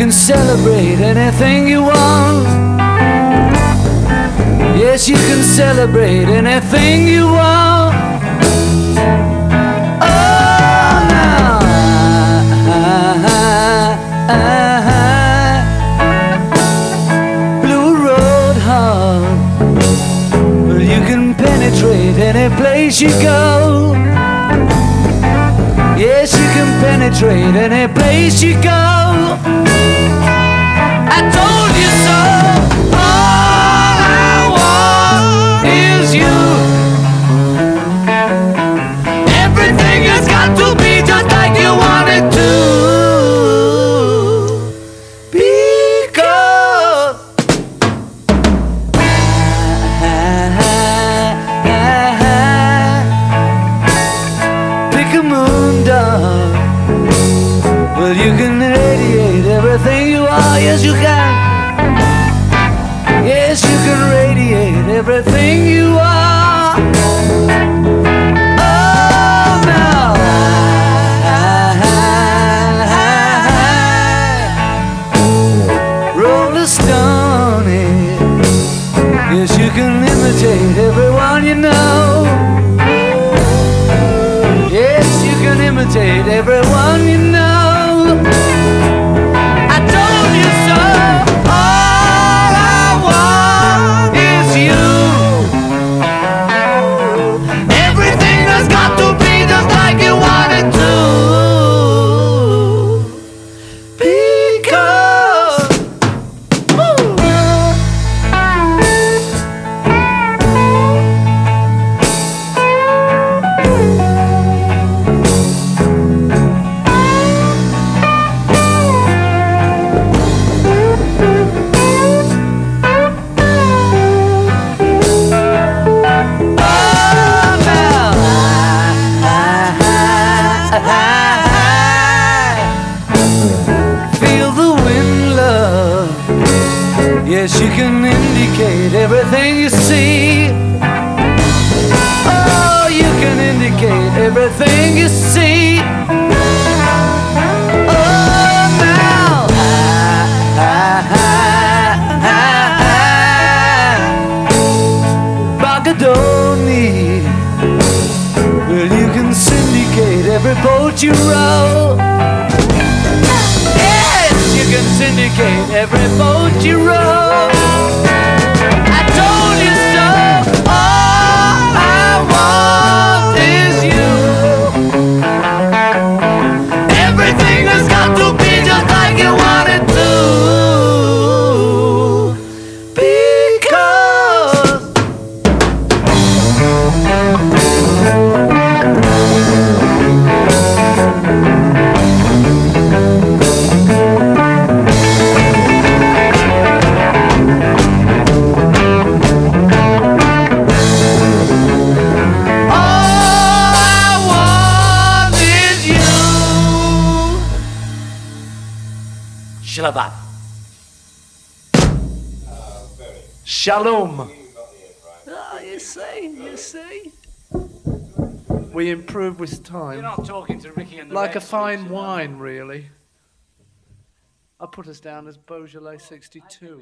can celebrate anything you want. Yes, you can celebrate anything you want. Oh, now Blue Road home. Well, you can penetrate any place you go. Yes, you can penetrate any place you go. I told you so. All I want is you. Everything has got to be just like you want it to. Because pick a moon dog. Well, you can radiate everything you are. Yes, you can. Yes, you can radiate everything you are. Oh, now Roller Stone. Yes, you can imitate everyone you know. Yes, you can imitate everyone you know. I told you so. All I want is you. Everything has got to be just like you want it to. Because feel the wind, love. Yes, you can indicate everything you see. Oh, you can indicate everything you see. Oh, now Bagadoni. Well, you can syndicate every boat you row. Yes, you can syndicate every boat you row. I told you so. All I want is you. Everything has got to be just like you want it to. Because all I want is you. Shalabah. Shalom. Oh, you see. We improve with time. You're not talking to Ricky and the Like a Rex, fine you know. wine, really. I put us down as Beaujolais 62.